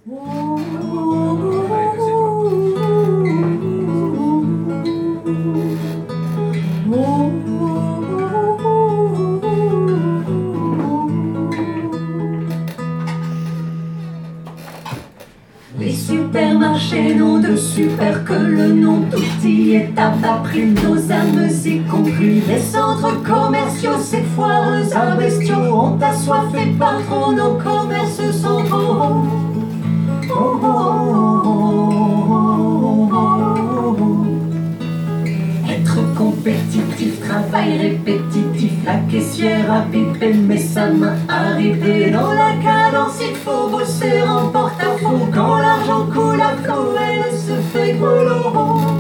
Les supermarchés n'ont de super que le nom, tout y est à bas prix, nos âmes y compris. Les centres commerciaux, ces foireux imbestiaux, ont assoiffé par trop, nos commerces sont beaux. Être compétitif, travail répétitif, la caissière a pipé, mais sa main arrivée dans la cadence, il faut bosser en porte-à-faux. Quand l'argent coule à flot, elle se fait grelot.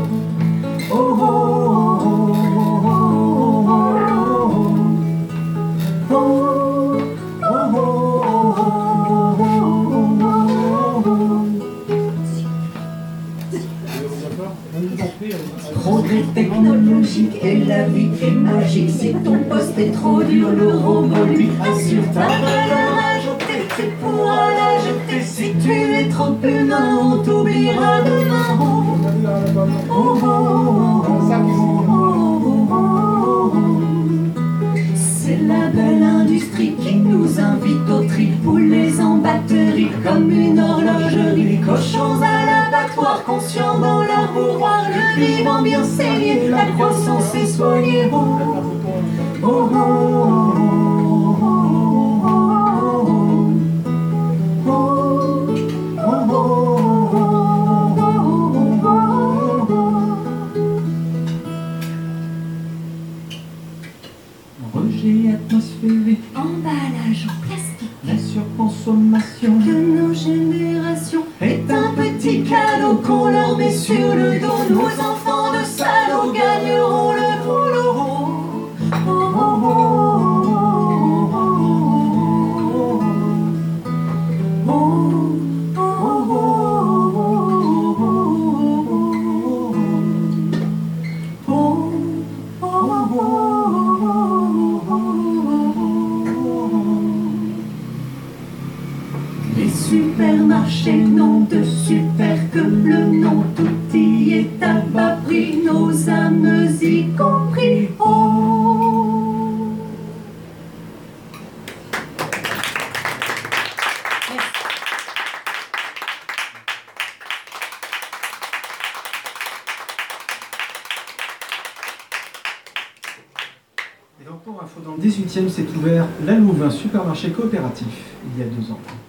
Progrès technologique et la vie est magique. Si ton poste est trop dur, le robot lui assure ta valeur ajoutée. Tu pourras la jeter. Si tu es trop humain, on t'oubliera demain. C'est la belle industrie qui nous invite au tri. Poulets en batterie comme une horlogerie. Cochons à l'abattoir, conscients dans leur mouroir. Le vivant bien saigné, la croissance est soignée. Rejet atmosphérique, emballage en plastique, la surconsommation de nos générations est un petit cadeau qu'on leur met sur le dos. Nos enfants de salauds gagneront le boulot. Les supermarchés n'ont de super que le nom, tout y est à bas prix, nos âmes y compris. Et donc pour info, dans le 18e s'est ouvert La Louve, un supermarché coopératif, il y a 2 ans.